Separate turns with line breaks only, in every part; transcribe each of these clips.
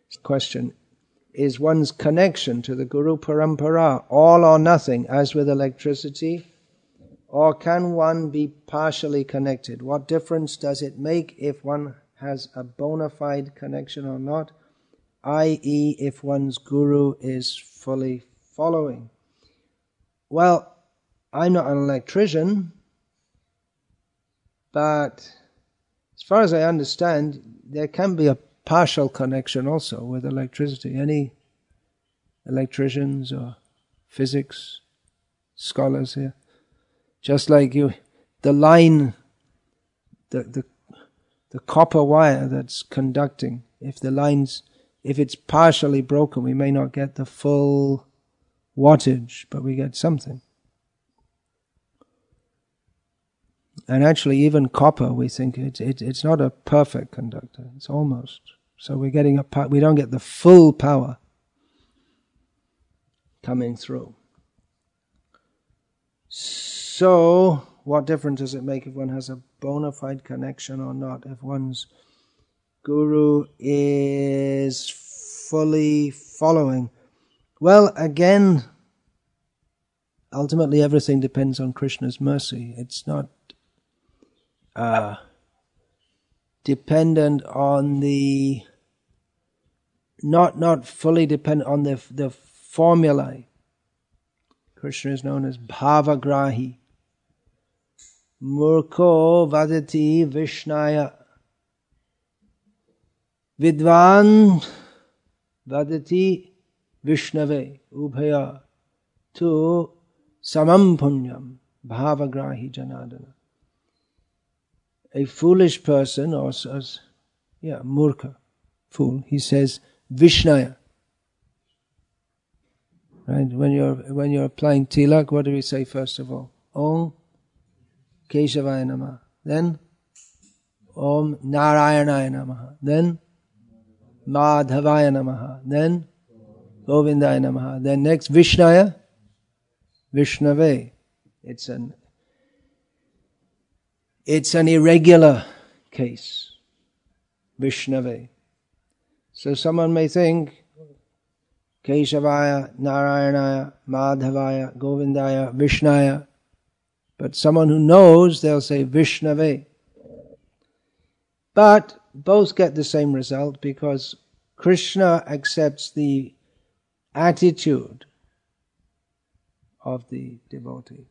Question: is one's connection to the Guru Parampara all or nothing, as with electricity? Or can one be partially connected? What difference does it make if one has a bona fide connection or not? I.e., if one's Guru is fully following. Well, I'm not an electrician, but as far as I understand, there can be a partial connection also with electricity. Any electricians or physics scholars here? Just like the line, the copper wire that's conducting, if it's partially broken, we may not get the full wattage, but we get something. And actually, even copper, we think it's not a perfect conductor. It's almost. So we're getting we don't get the full power coming through. So, what difference does it make if one has a bona fide connection or not? If one's Guru is fully following? Well, again, ultimately everything depends on Krishna's mercy. It's not dependent on the, not fully dependent on the formulae. Krishna is known as Bhavagrahi. Murko vadati Vishnaya. Vidvan vadati Vishnave. Ubhaya tu samam punyam bhavagrahi janadana. A foolish person, or murka, fool, he says Vishnaya. Right? When you're applying tilak, what do we say first of all? Om Keshavaya Namaha. Then Om Narayanaya Namaha. Then Madhavaya Namaha. Then Govindaya Namaha. Then next Vishnaya, Vishnave. It's an irregular case. Vishnave. So someone may think Keshavaya, Narayanaya, Madhavaya, Govindaya, Vishnaya. But someone who knows, they'll say Vishnave. But both get the same result because Krishna accepts the attitude of the devotee.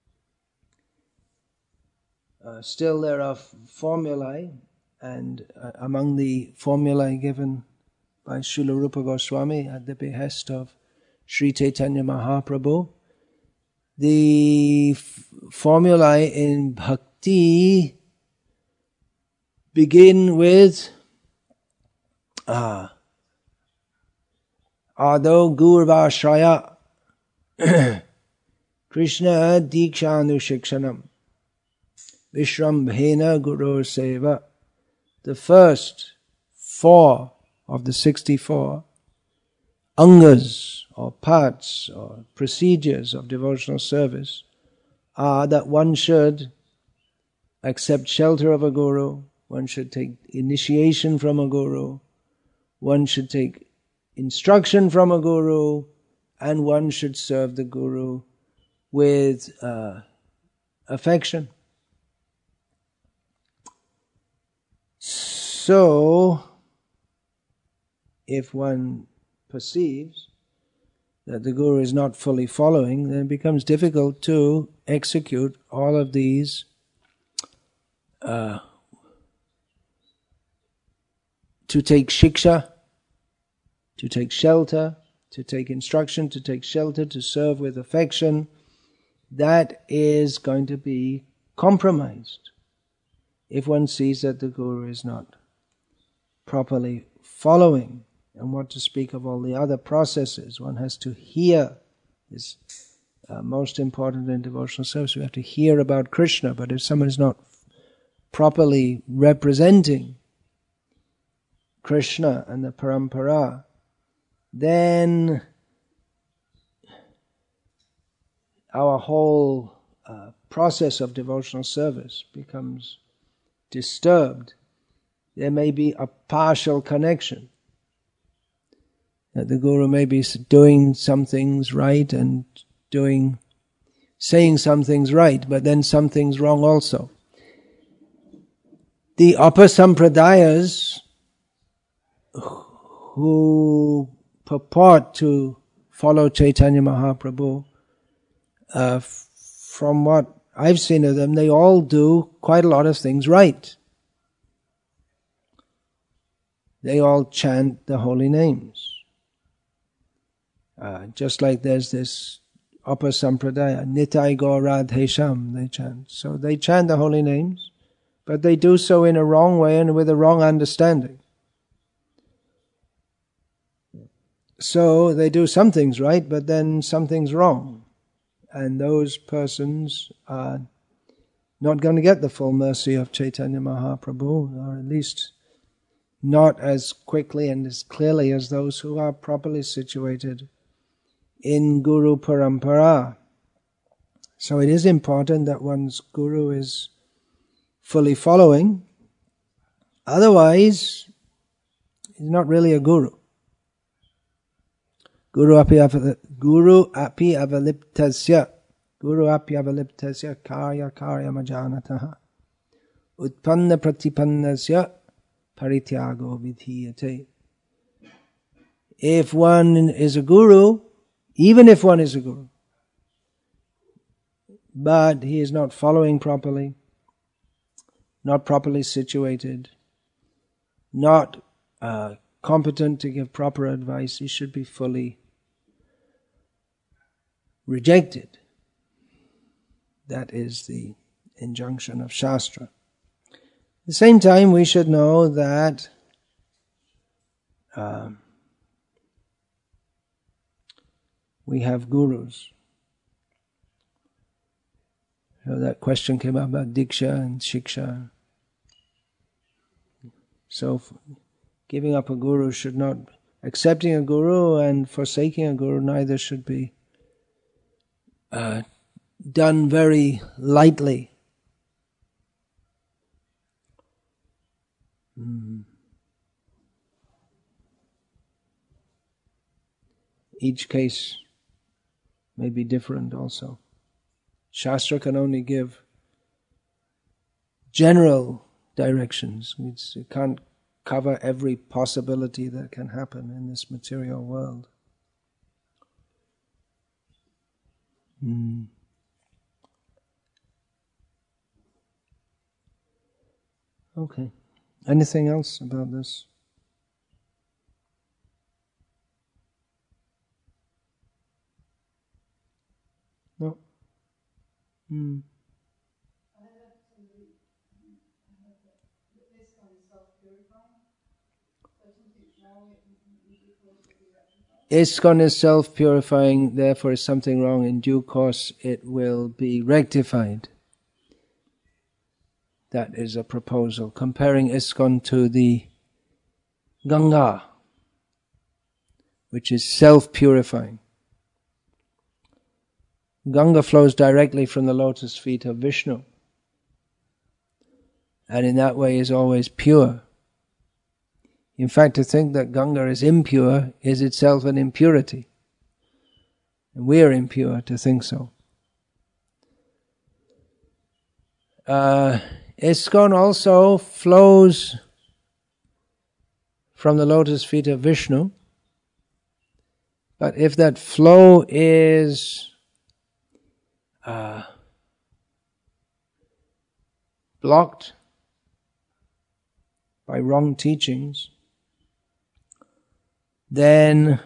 Still there are formulae, and among the formulae given by Srila Rupa Goswami at the behest of Sri Chaitanya Mahaprabhu, the formulae in bhakti begin with Ado Gurvashraya Krishna Dikshanu Shikshanam Vishrambhena Guru Seva. The first 4 of the 64 angas or parts or procedures of devotional service are that one should accept shelter of a guru, one should take initiation from a guru, one should take instruction from a guru, and one should serve the guru with affection. So, if one perceives that the guru is not fully following, then it becomes difficult to execute all of these to take shiksha, to take shelter, to take instruction, to take shelter, to serve with affection. That is going to be compromised if one sees that the guru is not properly following. And what to speak of all the other processes. One has to hear. Is most important in devotional service. We have to hear about Krishna. But if someone is not properly representing Krishna and the parampara, then our whole process of devotional service becomes disturbed. There may be a partial connection. That the Guru may be doing some things right and saying some things right, but then some things wrong also. The upper sampradayas who purport to follow Chaitanya Mahaprabhu, from what I've seen of them, they all do quite a lot of things right. They all chant the holy names. Just like there's this upper sampradaya, Nitai Gaur Radhesham, they chant. So they chant the holy names, but they do so in a wrong way and with a wrong understanding. So they do some things right, but then some things wrong. And those persons are not going to get the full mercy of Chaitanya Mahaprabhu, or at least not as quickly and as clearly as those who are properly situated in Guru Parampara. So it is important that one's Guru is fully following. Otherwise, he's not really a Guru. Guru api avaliptasya karya majanataha utpanna pratipannasya parityago vidhiyate. If one is a Guru, even if one is a Guru, but he is not following properly, not properly situated, not competent to give proper advice, he should be fully rejected. That is the injunction of Shastra. At the same time, we should know that we have gurus. So that question came up about Diksha and Shiksha. So giving up a guru should not, accepting a guru and forsaking a guru neither should be done very lightly. Each case may be different also. Shastra can only give general directions. It can't cover every possibility that can happen in this material world. Okay. Anything else about this? No? ISKCON is self-purifying, therefore is something wrong. In due course it will be rectified. That is a proposal. Comparing ISKCON to the Ganga, which is self-purifying. Ganga flows directly from the lotus feet of Vishnu, and in that way is always pure. In fact, to think that Ganga is impure is itself an impurity. And we are impure to think so. ISKCON also flows from the lotus feet of Vishnu. But if that flow is blocked by wrong teachings, then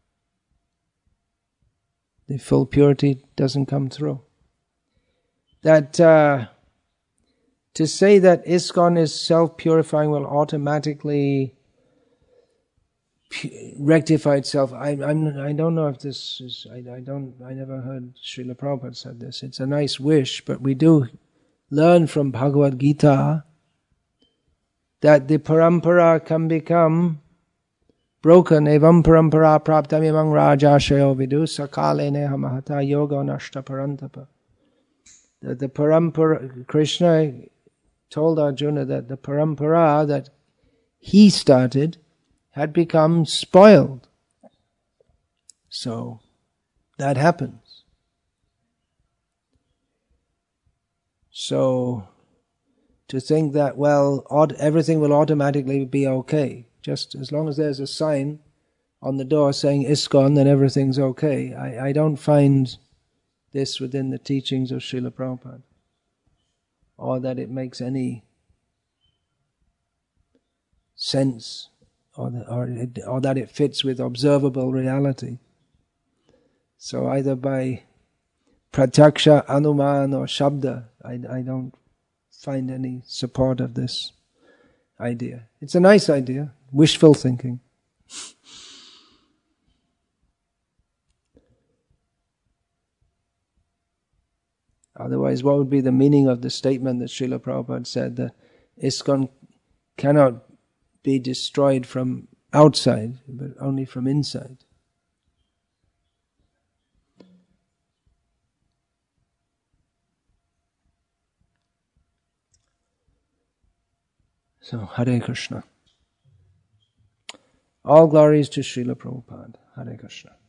the full purity doesn't come through. That to say that ISKCON is self-purifying will automatically rectify itself. I don't know if this is. I never heard Srila Prabhupada said this. It's a nice wish, but we do learn from Bhagavad Gita that the parampara can become broken. Evam parampara praptam imang rajashayo vidu sakale neha mahata yoga nashta parantapa. That the parampara, Krishna told Arjuna that the parampara that he started had become spoiled. So that happens. So to think that, well, everything will automatically be okay, just as long as there's a sign on the door saying ISKCON, then everything's okay. I don't find this within the teachings of Srila Prabhupada, or that it makes any sense, or that it fits with observable reality. So either by pratyaksha, anuman or shabda, I don't find any support of this idea. It's a nice idea, wishful thinking. Otherwise, what would be the meaning of the statement that Srila Prabhupada said that ISKCON cannot be destroyed from outside, but only from inside? So, Hare Krishna. All glories to Srila Prabhupada. Hare Krishna.